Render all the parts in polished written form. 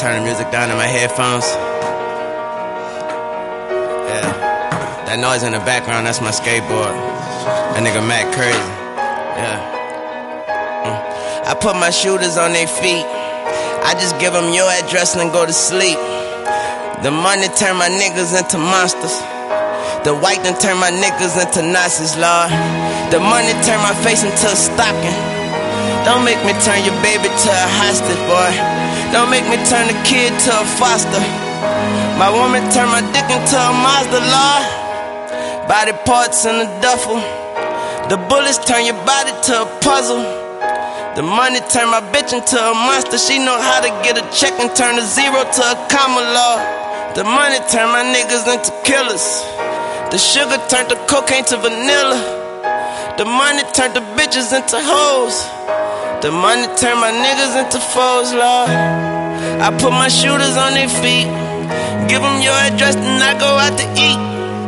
turn the music down in my headphones. Yeah, that noise in the background, that's my skateboard. That nigga Mac crazy. Yeah. I put my shooters on their feet. I just give them your address and go to sleep. The money turn my niggas into monsters. The white done turn my niggas into Nazis, Lord. The money turn my face into a stocking. Don't make me turn your baby to a hostage, boy. Don't make me turn the kid to a foster. My woman turn my dick into a Mazda, Lord. Body parts in the duffel. The bullets turn your body to a puzzle. The money turn my bitch into a monster. She know how to get a check and turn a zero to a comma, Lord. The money turn my niggas into killers. The sugar turned the cocaine to vanilla. The money turned the bitches into hoes. The money turned my niggas into foes, Lord. I put my shooters on their feet. Give them your address and I go out to eat.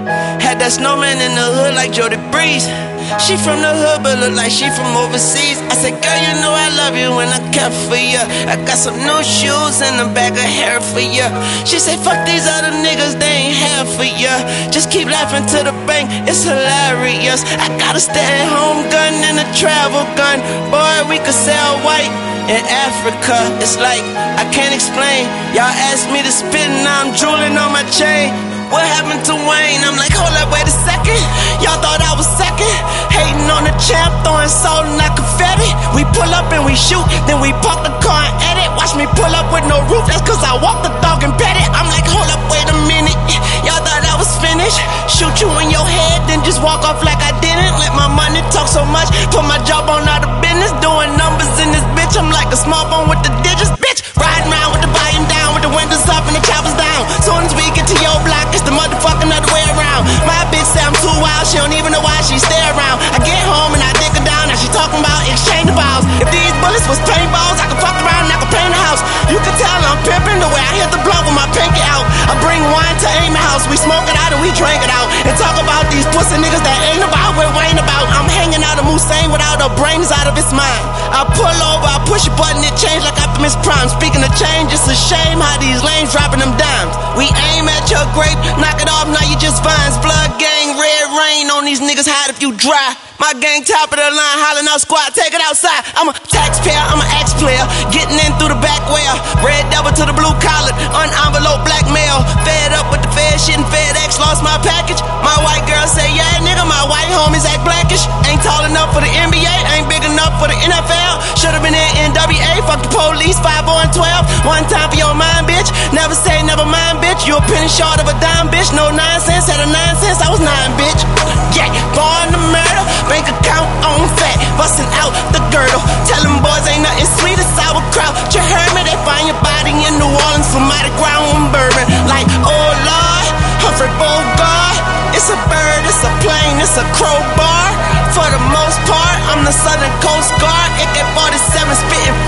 Had that snowman in the hood like Jody Breeze. She from the hood but look like she from overseas. I said, girl, you know I love you when I care for you. I got some new shoes and a bag of hair for you. She said, fuck these other niggas, they ain't hair for you. Just keep laughing to the bank, it's hilarious. I got a stay-at-home gun and a travel gun. Boy, we could sell white in Africa. It's like, I can't explain. Y'all asked me to spit and now I'm drooling on my chain. What happened to Wayne? I'm like, hold up, wait a second. Y'all thought I was second. Hating on the champ, throwing salt and not confetti. We pull up and we shoot, then we park the car and edit. Watch me pull up with no roof, that's cause I walk the dog and pet it. I'm like, hold up, wait a minute. Y'all thought I was finished. Shoot you in your head, then just walk off like I didn't. Let my money talk so much, put my job on out of business. Doing numbers in this bitch, I'm like a small phone with the digits, bitch. Riding around with the volume down, with the windows up and the choppers down. Soon as we get to your block, it's the motherfucking other way around. My bitch say I'm too wild, she don't even know why she stay around. I get home and I dick her down, now she talking about exchange the balls. If these bullets was paintballs, I could fuck around and I could paint a house. You can tell I'm pimping the way I hit the blunt with my pinky out. I bring wine to Amy house, we smoke it out and we drink it out. And talk about these pussy niggas that ain't about what Wayne about. I'm hanging out of Musain without her brains out of his mind. I pull over, I push a button, it change like Optimus Prime. Speaking of change, it's a shame how these lanes dropping them dimes. We aim at your grape, knock it off, now you just vines. Blood gang, red rain on these niggas, hide if you dry. My gang top of the line, hollering out squad, take it outside. I'm a taxpayer, I'm an ex-player, getting in through the back way. Red devil to the blue collar, unenvelope blackmail. Fed up with the Fed shit and FedEx, lost my package. My white girl say, yeah nigga, my white homies act blackish. Ain't tall enough for the NBA, ain't big enough for the NFL. Should've been in NWA, fuck the police, 5 and 12. One time for your mind, bitch, never say never mind, bitch. You a penny short of a dime, bitch, no nonsense. Had a 9 cents, I was 9, bitch. Yeah, born to murder, bank account on fat, busting out the girdle. Tell them boys ain't nothing sweet as sauerkraut. You heard me, they find your body in New Orleans for Mardi Gras and bourbon. Like, oh Lord, Humphrey Bogart. It's a bird, it's a plane, it's a crowbar. For the most part, I'm the Southern Coast Guard. AK-47 spitting